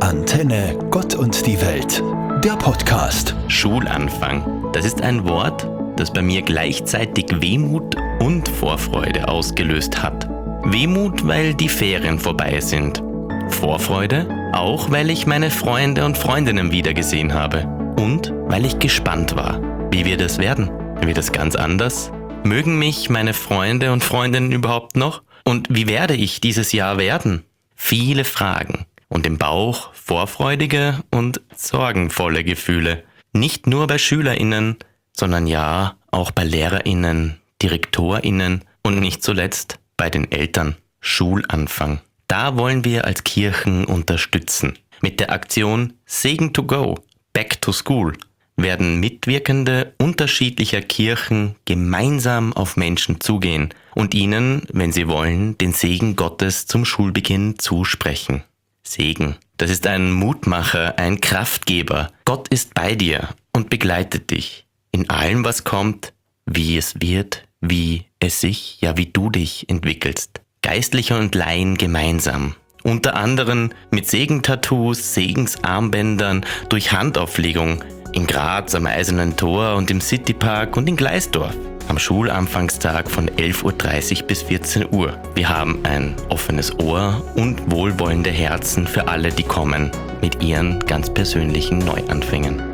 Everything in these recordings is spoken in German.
Antenne Gott und die Welt, der Podcast. Schulanfang. Das ist ein Wort, das bei mir gleichzeitig Wehmut und Vorfreude ausgelöst hat. Wehmut, weil die Ferien vorbei sind. Vorfreude, auch weil ich meine Freunde und Freundinnen wiedergesehen habe. Und weil ich gespannt war. Wie wird es werden? Wird es ganz anders? Mögen mich meine Freunde und Freundinnen überhaupt noch? Und wie werde ich dieses Jahr werden? Viele Fragen. Und im Bauch vorfreudige und sorgenvolle Gefühle. Nicht nur bei SchülerInnen, sondern ja auch bei LehrerInnen, DirektorInnen und nicht zuletzt bei den Eltern. Schulanfang. Da wollen wir als Kirchen unterstützen. Mit der Aktion Segen to Go, Back to School, werden Mitwirkende unterschiedlicher Kirchen gemeinsam auf Menschen zugehen und ihnen, wenn sie wollen, den Segen Gottes zum Schulbeginn zusprechen. Segen. Das ist ein Mutmacher, ein Kraftgeber. Gott ist bei dir und begleitet dich in allem, was kommt, wie es wird, wie es sich, ja wie du dich entwickelst. Geistliche und Laien gemeinsam. Unter anderem mit Segentattoos, Segensarmbändern, durch Handauflegung in Graz am Eisernen Tor und im Citypark und in Gleisdorf. Am Schulanfangstag von 11.30 Uhr bis 14 Uhr. Wir haben ein offenes Ohr und wohlwollende Herzen für alle, die kommen, mit ihren ganz persönlichen Neuanfängen.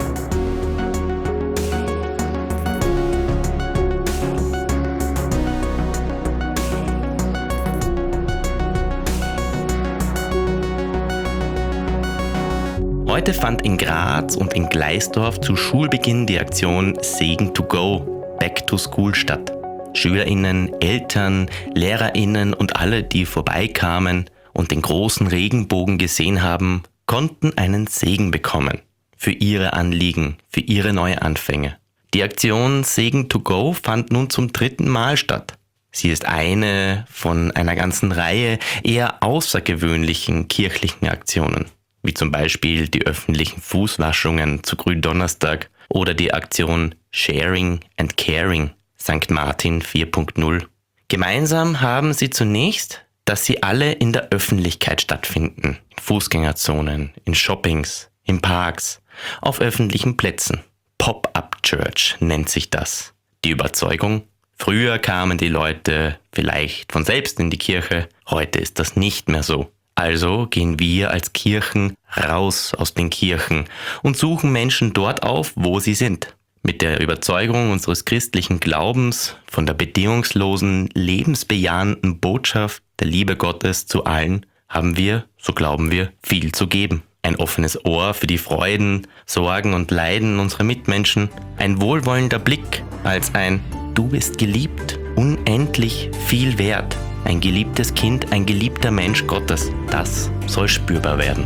Heute fand in Graz und in Gleisdorf zu Schulbeginn die Aktion Segen to Go, Back to School statt. SchülerInnen, Eltern, LehrerInnen und alle, die vorbeikamen und den großen Regenbogen gesehen haben, konnten einen Segen bekommen. Für ihre Anliegen, für ihre Neuanfänge. Die Aktion Segen to Go fand nun zum 3. Mal statt. Sie ist eine von einer ganzen Reihe eher außergewöhnlichen kirchlichen Aktionen. Wie zum Beispiel die öffentlichen Fußwaschungen zu Gründonnerstag oder die Aktion Sharing and Caring, St. Martin 4.0. Gemeinsam haben sie zunächst, dass sie alle in der Öffentlichkeit stattfinden. In Fußgängerzonen, in Shoppings, in Parks, auf öffentlichen Plätzen. Pop-up Church nennt sich das. Die Überzeugung, früher kamen die Leute vielleicht von selbst in die Kirche, heute ist das nicht mehr so. Also gehen wir als Kirchen raus aus den Kirchen und suchen Menschen dort auf, wo sie sind. Mit der Überzeugung unseres christlichen Glaubens von der bedingungslosen, lebensbejahenden Botschaft der Liebe Gottes zu allen haben wir, so glauben wir, viel zu geben. Ein offenes Ohr für die Freuden, Sorgen und Leiden unserer Mitmenschen, ein wohlwollender Blick als ein Du bist geliebt, unendlich viel wert. Ein geliebtes Kind, ein geliebter Mensch Gottes, das soll spürbar werden.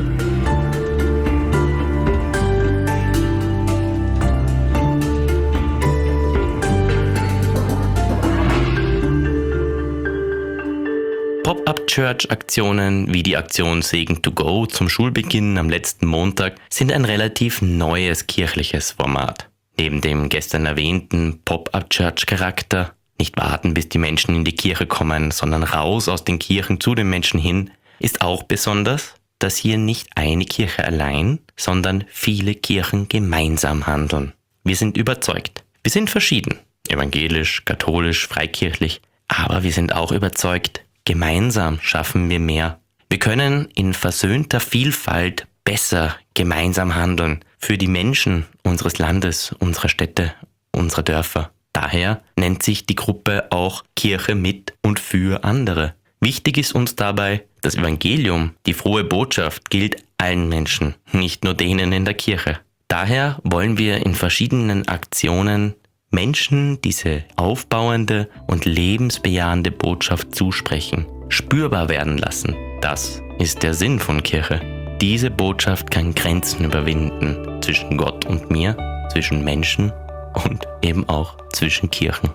Pop-up-Church-Aktionen wie die Aktion Segen to Go zum Schulbeginn am letzten Montag sind ein relativ neues kirchliches Format. Neben dem gestern erwähnten Pop-up-Church-Charakter, nicht warten, bis die Menschen in die Kirche kommen, sondern raus aus den Kirchen zu den Menschen hin, ist auch besonders, dass hier nicht eine Kirche allein, sondern viele Kirchen gemeinsam handeln. Wir sind überzeugt. Wir sind verschieden. Evangelisch, katholisch, freikirchlich. Aber wir sind auch überzeugt, gemeinsam schaffen wir mehr. Wir können in versöhnter Vielfalt besser gemeinsam handeln. Für die Menschen unseres Landes, unserer Städte, unserer Dörfer. Daher nennt sich die Gruppe auch Kirche mit und für andere. Wichtig ist uns dabei, das Evangelium, die frohe Botschaft, gilt allen Menschen, nicht nur denen in der Kirche. Daher wollen wir in verschiedenen Aktionen Menschen diese aufbauende und lebensbejahende Botschaft zusprechen, spürbar werden lassen. Das ist der Sinn von Kirche. Diese Botschaft kann Grenzen überwinden zwischen Gott und mir, zwischen Menschen und eben auch zwischen Kirchen.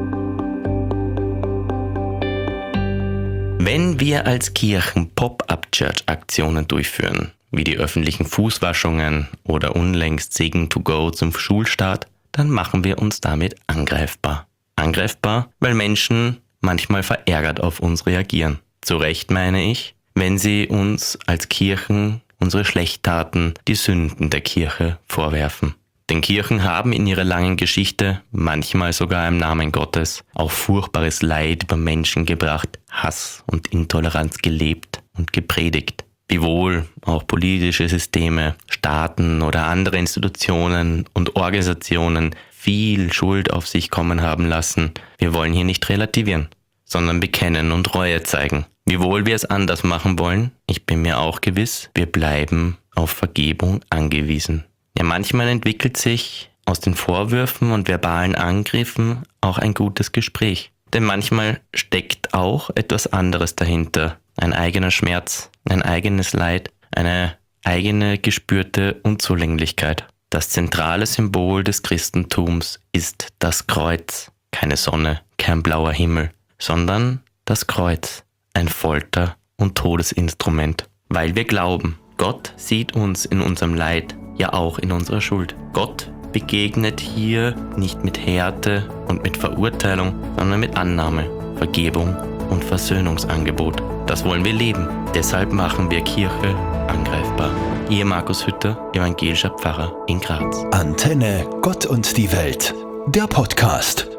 Wenn wir als Kirchen Pop-up Church-Aktionen durchführen, wie die öffentlichen Fußwaschungen oder unlängst Segen to Go zum Schulstart, dann machen wir uns damit angreifbar. Angreifbar, weil Menschen manchmal verärgert auf uns reagieren. Zu Recht meine ich, wenn sie uns als Kirchen unsere Schlechttaten, die Sünden der Kirche vorwerfen. Denn Kirchen haben in ihrer langen Geschichte, manchmal sogar im Namen Gottes, auch furchtbares Leid über Menschen gebracht, Hass und Intoleranz gelebt und gepredigt. Wiewohl auch politische Systeme, Staaten oder andere Institutionen und Organisationen viel Schuld auf sich kommen haben lassen, wir wollen hier nicht relativieren, sondern bekennen und Reue zeigen. Wiewohl wir es anders machen wollen, ich bin mir auch gewiss, wir bleiben auf Vergebung angewiesen. Ja, manchmal entwickelt sich aus den Vorwürfen und verbalen Angriffen auch ein gutes Gespräch. Denn manchmal steckt auch etwas anderes dahinter. Ein eigener Schmerz, ein eigenes Leid, eine eigene gespürte Unzulänglichkeit. Das zentrale Symbol des Christentums ist das Kreuz. Keine Sonne, kein blauer Himmel, sondern das Kreuz. Ein Folter- und Todesinstrument. Weil wir glauben, Gott sieht uns in unserem Leid, ja auch in unserer Schuld. Gott begegnet hier nicht mit Härte und mit Verurteilung, sondern mit Annahme, Vergebung und Versöhnungsangebot. Das wollen wir leben. Deshalb machen wir Kirche angreifbar. Ihr Markus Hütter, evangelischer Pfarrer in Graz. Antenne Gott und die Welt, der Podcast.